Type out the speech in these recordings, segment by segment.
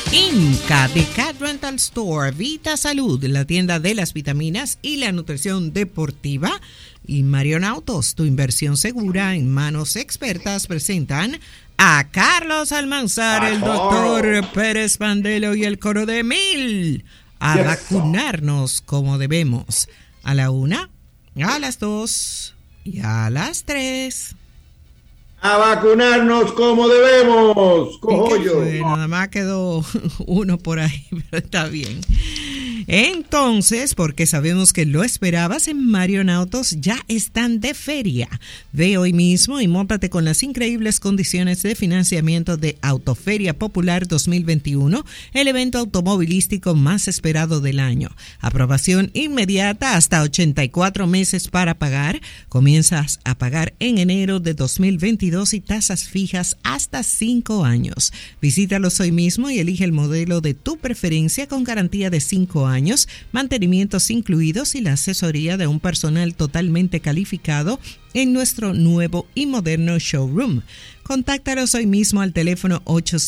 Inca de Cat Rental Store, Vita Salud, la tienda de las vitaminas y la nutrición deportiva, y Marion Autos, tu inversión segura en manos expertas, presentan a Carlos Almanzar, el doctor Pérez Pandelo y el coro de Mil a vacunarnos como debemos. A la 1, a las 2 y a las 3. A vacunarnos como debemos, cojollo. Nada más quedó uno por ahí, pero está bien. Entonces, porque sabemos que lo esperabas, en Marion Autos ya están de feria. Ve hoy mismo y móntate con las increíbles condiciones de financiamiento de Autoferia Popular 2021, el evento automovilístico más esperado del año. Aprobación inmediata, hasta 84 meses para pagar. Comienzas a pagar en enero de 2022 y tasas fijas hasta 5 años. Visítalos hoy mismo y elige el modelo de tu preferencia con garantía de 5 años, mantenimientos incluidos y la asesoría de un personal totalmente calificado en nuestro nuevo y moderno showroom. Contáctalos hoy mismo al teléfono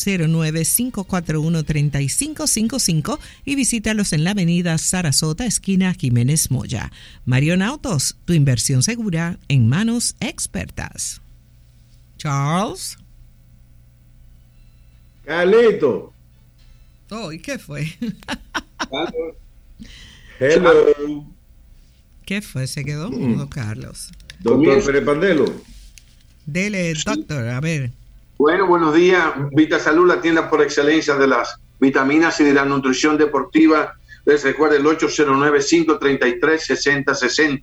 809-541-3555 y visítalos en la avenida Sarasota, esquina Jiménez Moya. Marion Autos, tu inversión segura en manos expertas. Charles. Carlito. Oh, ¿y qué fue? Hello. ¿Qué fue? Se quedó mudo, Carlos. Doctor Pérez Pandelo. Dele, doctor, a ver. Bueno, buenos días. Vita Salud, la tienda por excelencia de las vitaminas y de la nutrición deportiva. Les recuerdo el 809-533-6060.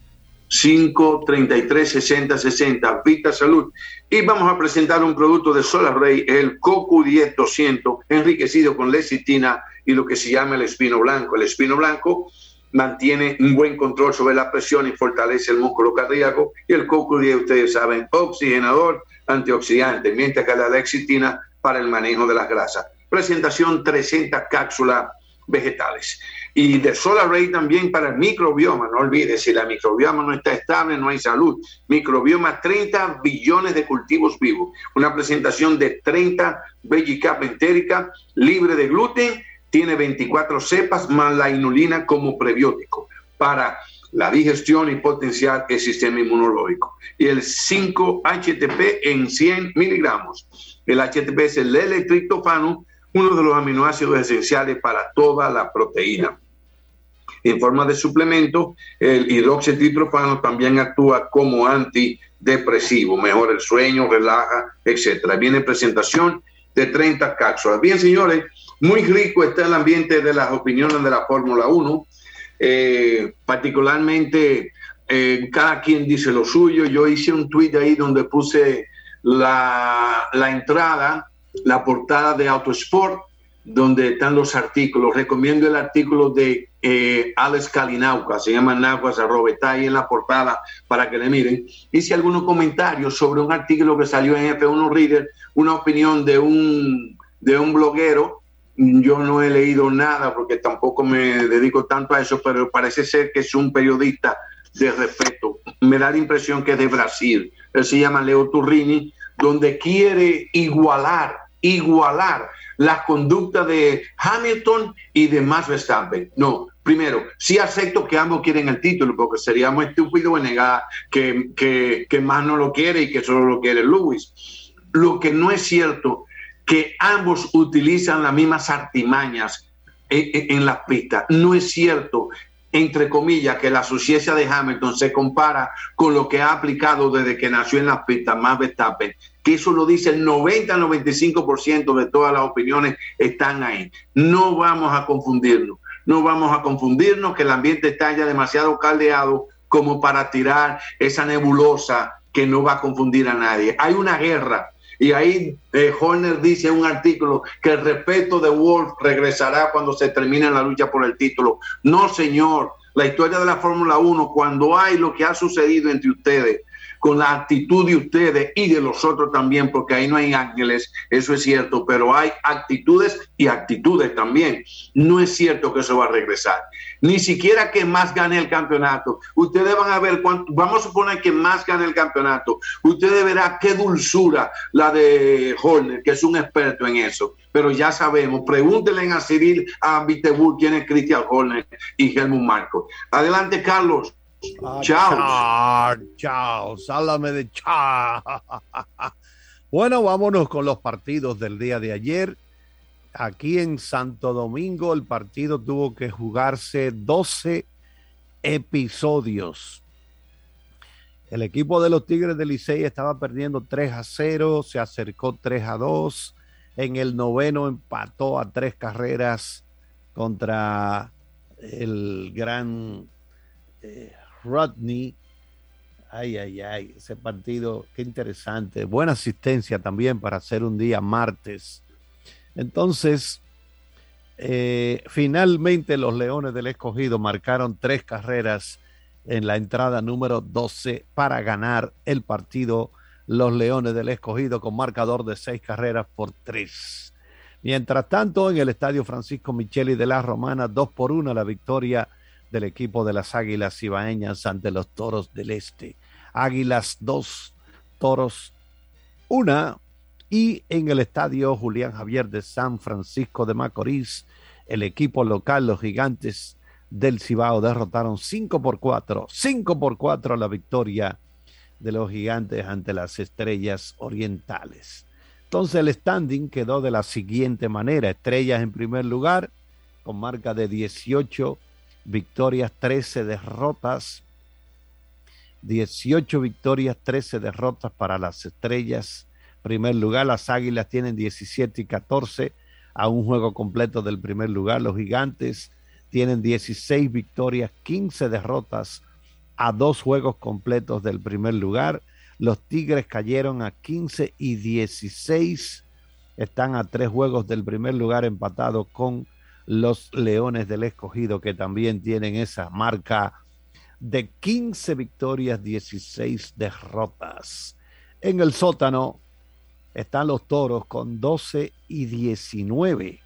533-6060, Vita Salud. Y vamos a presentar un producto de Solar Rey, el CoQ10 200, enriquecido con lecitina y lo que se llama el espino blanco. El espino blanco mantiene un buen control sobre la presión y fortalece el músculo cardíaco. Y el CoQ10, ustedes saben, oxigenador, antioxidante, mientras que la lecitina para el manejo de las grasas. Presentación 300 cápsulas vegetales. Y de Solar Ray también para el microbioma. No olvides, si la microbioma no está estable, no hay salud. Microbioma, 30 billones de cultivos vivos. Una presentación de 30 Veggie-Cap entérica, libre de gluten, tiene 24 cepas más la inulina como prebiótico para la digestión y potenciar el sistema inmunológico. Y el 5-HTP en 100 miligramos. El HTP es el L-triptofano, uno de los aminoácidos esenciales para toda la proteína. En forma de suplemento, el hidroxitriptofano también actúa como antidepresivo, mejora el sueño, relaja, etc. Viene en presentación de 30 cápsulas. Bien, señores, muy rico está el ambiente de las opiniones de la Fórmula 1, particularmente cada quien dice lo suyo. Yo hice un tweet ahí donde puse la entrada, la portada de Autosport, donde están los artículos. Recomiendo el artículo de Alex Kalinauka, se llama Naguas Arroba, está ahí en la portada para que le miren. Hice algunos comentarios sobre un artículo que salió en F1 Reader, una opinión de un bloguero. Yo no he leído nada porque tampoco me dedico tanto a eso, pero parece ser que es un periodista de respeto. Me da la impresión que es de Brasil. Él se llama Leo Turrini, donde quiere igualar la conducta de Hamilton y de Max Verstappen. No, primero, sí acepto que ambos quieren el título, porque seríamos estúpidos en negar que Max no lo quiere y que solo lo quiere Lewis. Lo que no es cierto, que ambos utilizan las mismas artimañas en las pistas. No es cierto, entre comillas, que la suciedad de Hamilton se compara con lo que ha aplicado desde que nació en las pistas Max Verstappen, que eso lo dice el 90-95% de todas las opiniones están ahí. No vamos a confundirnos, que el ambiente está ya demasiado caldeado como para tirar esa nebulosa que no va a confundir a nadie. Hay una guerra. Y ahí Horner dice en un artículo que el respeto de Wolff regresará cuando se termine la lucha por el título. No, señor. La historia de la Fórmula 1, cuando hay lo que ha sucedido entre ustedes, con la actitud de ustedes y de los otros también, porque ahí no hay ángeles, eso es cierto, pero hay actitudes y actitudes también. No es cierto que eso va a regresar. Ni siquiera que más gane el campeonato. Ustedes van a ver cuánto, vamos a suponer que más gane el campeonato. Ustedes verán qué dulzura la de Horner, que es un experto en eso. Pero ya sabemos, pregúntenle a Cyril, a Bittencourt quién es Christian Horner y Helmut Marko. Adelante, Carlos. Chao. Chao. Háblame de chao. Bueno, vámonos con los partidos del día de ayer. Aquí en Santo Domingo el partido tuvo que jugarse 12 episodios. El equipo de los Tigres del Licey estaba perdiendo 3-0, se acercó 3-2. En el noveno empató a 3 carreras contra el gran Rodney. Ay, ese partido, qué interesante. Buena asistencia también para hacer un día martes. Entonces, finalmente los Leones del Escogido marcaron 3 carreras en la entrada número 12 para ganar el partido. Los Leones del Escogido con marcador de 6-3. Mientras tanto, en el estadio Francisco Micheli de la Romana, 2-1 la victoria del equipo de las Águilas Cibaeñas ante los Toros del Este. Águilas 2, Toros 1. Y en el estadio Julián Javier de San Francisco de Macorís, el equipo local, los Gigantes del Cibao, derrotaron 5-4 la victoria de los Gigantes ante las Estrellas Orientales. Entonces el standing quedó de la siguiente manera: Estrellas en primer lugar con marca de 18 victorias, 13 derrotas. 18 victorias, 13 derrotas para las Estrellas. Primer lugar, las Águilas tienen 17-14 a un juego completo del primer lugar. Los Gigantes tienen 16 victorias, 15 derrotas a 2 juegos completos del primer lugar. Los Tigres cayeron a 15-16. Están a 3 juegos del primer lugar, empatados con los Leones del Escogido, que también tienen esa marca de 15 victorias, 16 derrotas. En el sótano están los Toros con 12-19.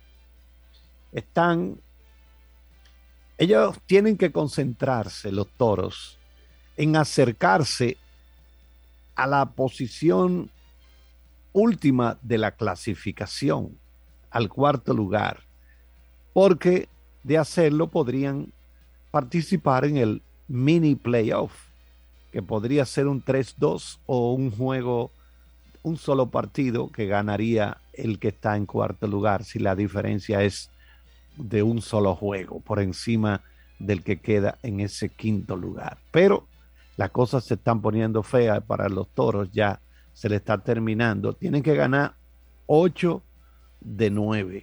Ellos tienen que concentrarse, los Toros, en acercarse a la posición última de la clasificación, al 4º lugar, porque de hacerlo podrían participar en el mini playoff, que podría ser un 3-2 o un juego, un solo partido que ganaría el que está en 4º lugar, si la diferencia es de un solo juego por encima del que queda en ese 5º lugar. Pero las cosas se están poniendo feas para los Toros, ya se le está terminando. Tienen que ganar 8 de 9.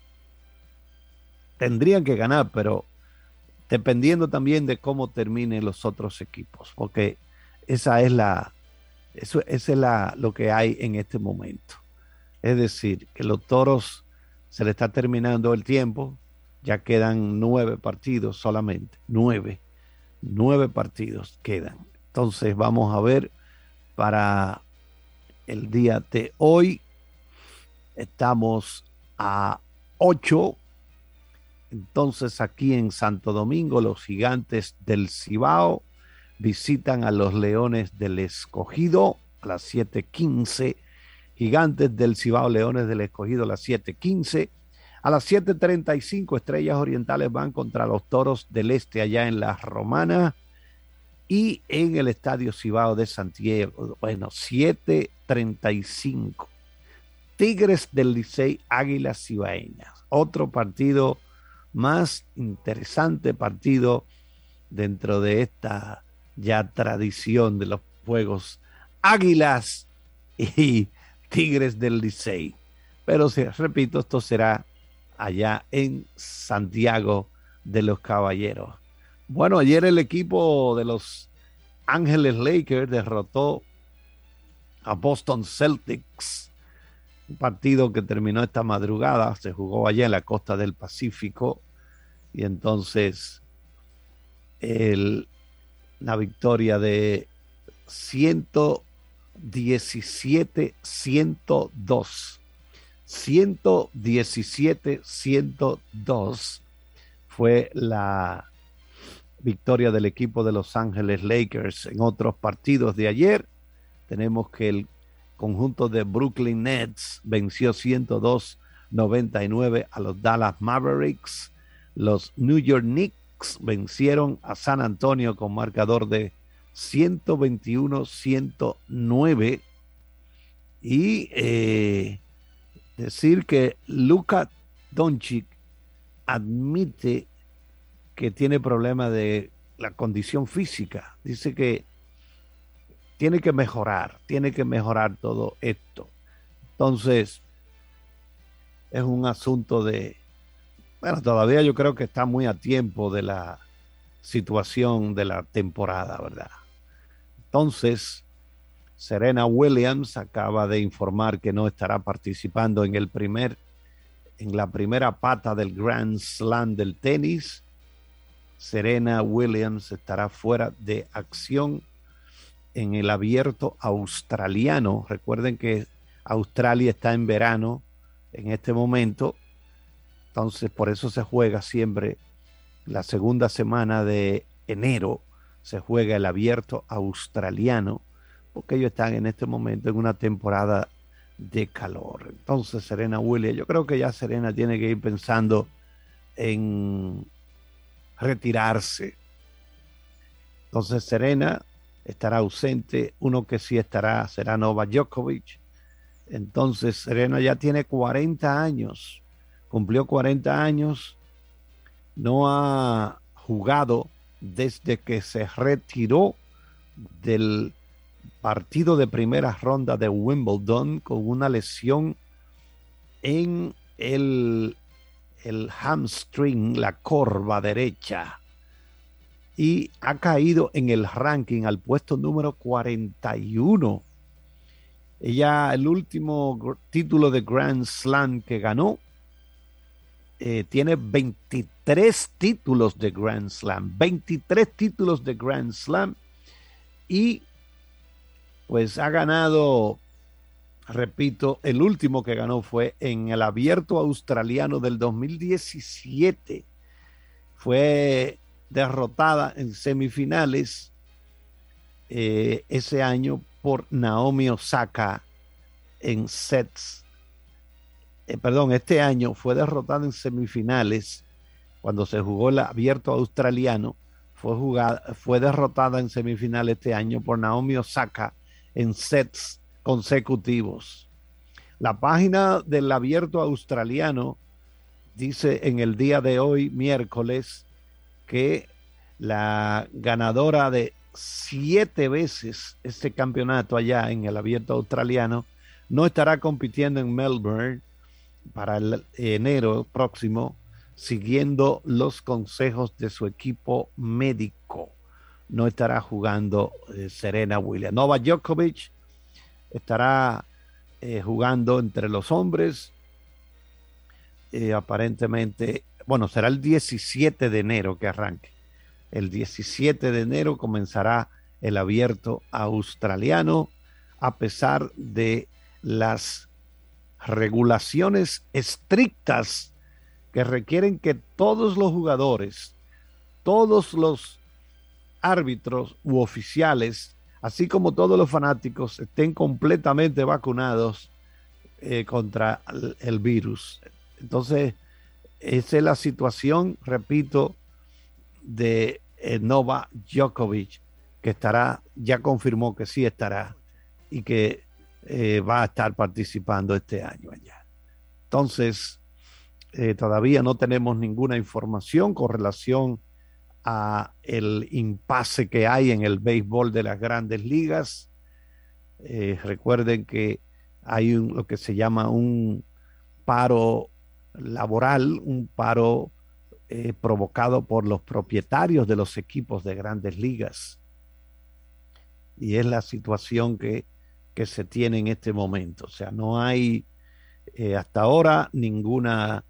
Tendrían que ganar, pero dependiendo también de cómo terminen los otros equipos, porque eso es lo que hay en este momento. Es decir, que los Toros se le está terminando el tiempo, ya quedan 9 partidos solamente, 9 partidos quedan. Entonces vamos a ver para el día de hoy. Estamos a 8. Entonces aquí en Santo Domingo los Gigantes del Cibao visitan a los Leones del Escogido a las 7:15. Gigantes del Cibao, Leones del Escogido a las 7:15. A las 7:35 Estrellas Orientales van contra los Toros del Este allá en La Romana. Y en el Estadio Cibao de Santiago, 7:35. Tigres del Licey, Águilas Cibaeñas. Otro partido más interesante, partido dentro de esta ya tradición de los juegos Águilas y Tigres del Licey. Pero repito, esto será allá en Santiago de los Caballeros. Bueno, ayer el equipo de los Ángeles Lakers derrotó a Boston Celtics. Un partido que terminó esta madrugada, se jugó allá en la costa del Pacífico, y entonces la victoria de 117-102. 117-102 fue la victoria del equipo de Los Ángeles Lakers. En otros partidos de ayer tenemos que el conjunto de Brooklyn Nets venció 102-99 a los Dallas Mavericks. Los New York Knicks vencieron a San Antonio con marcador de 121-109. Y decir que Luka Doncic admite que tiene problemas de la condición física. Dice que tiene que mejorar todo esto. Entonces, es un asunto de, bueno, todavía yo creo que está muy a tiempo de la situación de la temporada, ¿verdad? Entonces, Serena Williams acaba de informar que no estará participando en la primera pata del Grand Slam del tenis. Serena Williams estará fuera de acción en el Abierto Australiano. Recuerden que Australia está en verano en este momento, entonces por eso se juega siempre la segunda semana de enero, se juega el Abierto Australiano, porque ellos están en este momento en una temporada de calor. Entonces Serena Williams, yo creo que ya Serena tiene que ir pensando en retirarse. Entonces Serena estará ausente. Uno que sí estará será Novak Djokovic. Entonces Serena ya tiene 40 años, cumplió 40 años, no ha jugado desde que se retiró del partido de primera ronda de Wimbledon con una lesión en el hamstring, la corva derecha, y ha caído en el ranking al puesto número 41. Ella, el último título de Grand Slam que ganó, tiene 23 títulos de Grand Slam, 23 títulos de Grand Slam, y pues ha ganado, repito, el último que ganó fue en el Abierto Australiano del 2017. Fue derrotada en semifinales ese año por Naomi Osaka en sets. Este año fue derrotada en semifinales cuando se jugó el Abierto Australiano. Fue derrotada en semifinales este año por Naomi Osaka en sets consecutivos. La página del Abierto Australiano dice en el día de hoy, miércoles, que la ganadora de 7 veces este campeonato allá en el Abierto Australiano no estará compitiendo en Melbourne para el enero próximo, siguiendo los consejos de su equipo médico. No estará jugando Serena Williams. Novak Djokovic estará jugando entre los hombres. Aparentemente, bueno, será el 17 de enero que arranque. El 17 de enero comenzará el Abierto Australiano, a pesar de las regulaciones estrictas que requieren que todos los jugadores, todos los árbitros u oficiales, así como todos los fanáticos, estén completamente vacunados contra el virus. Entonces, esa es la situación, repito, de Novak Djokovic, que estará, ya confirmó que sí estará y que va a estar participando este año allá. Entonces, todavía no tenemos ninguna información con relación a el impasse que hay en el béisbol de las grandes ligas. Recuerden que hay lo que se llama un paro laboral, un paro provocado por los propietarios de los equipos de grandes ligas, y es la situación que se tiene en este momento. O sea, no hay hasta ahora ninguna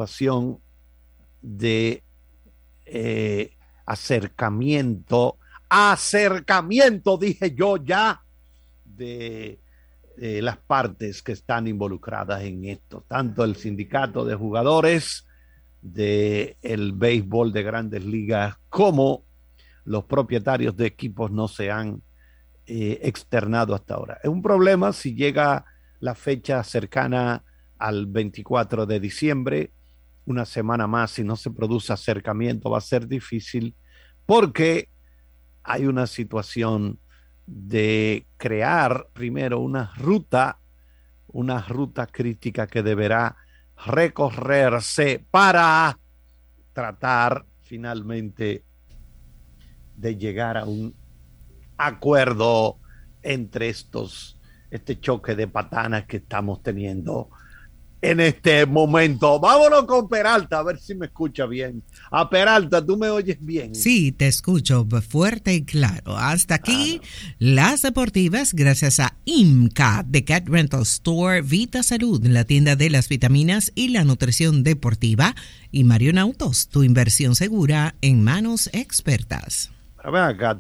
situación de acercamiento acercamiento, dije yo ya, de las partes que están involucradas en esto, tanto el sindicato de jugadores del béisbol de Grandes Ligas como los propietarios de equipos no se han externado hasta ahora. Es un problema si llega la fecha cercana al 24 de diciembre, una semana más, si no se produce acercamiento va a ser difícil porque hay una situación de crear primero una ruta crítica que deberá recorrerse para tratar finalmente de llegar a un acuerdo entre este choque de patanas que estamos teniendo en este momento. Vámonos con Peralta, a ver si me escucha bien. A Peralta, ¿tú me oyes bien? Sí, te escucho fuerte y claro. Hasta aquí las deportivas, gracias a IMCA, The Cat Rental Store, Vita Salud, la tienda de las vitaminas y la nutrición deportiva, y Marion Autos, tu inversión segura en manos expertas. Pero ven acá,